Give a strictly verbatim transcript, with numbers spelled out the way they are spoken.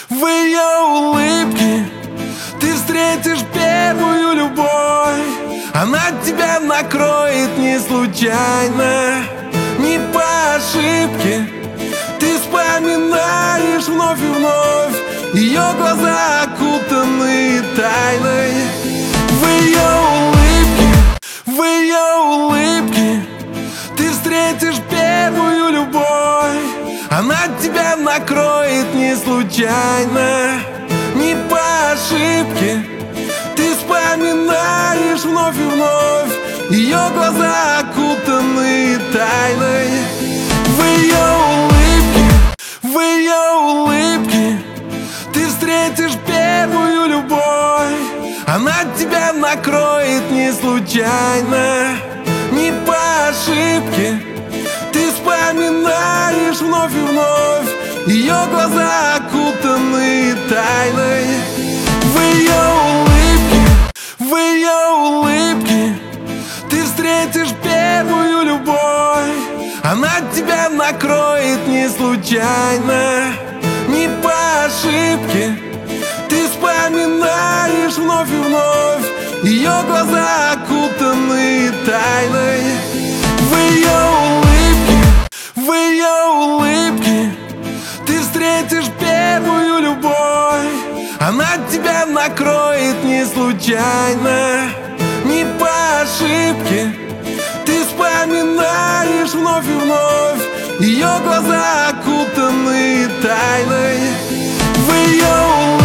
В ее улыбке ты встретишь первую любовь. Она тебя накроет не случайно, не по ошибке. Ты вспоминаешь вновь и вновь ее глаза, окутанные тайной. В ее улыбке, в ее улыбке ты встретишь первую любовь. Она тебя накроет не случайно, не по ошибке. Ты вспоминаешь вновь и вновь ее глаза, окутанные тайной. В ее улыбке, в ее улыбке ты встретишь первую любовь. Она тебя накроет не случайно, не по ошибке. Ты вспоминаешь вновь и вновь ее глаза, окутанные тайной. В ее улыбке, в ее улыбке ты встретишь первую любовь. Она тебя накроет не случайно, не по ошибке. Ты вспоминаешь вновь и вновь ее глаза, окутанные тайной. В ее улыбке, в ее улыбке ты встретишь первую любовь. Она тебя накроет не случайно, не по ошибке. Ты вспоминаешь вновь и вновь ее глаза, окутанные тайной. В ее улыбке,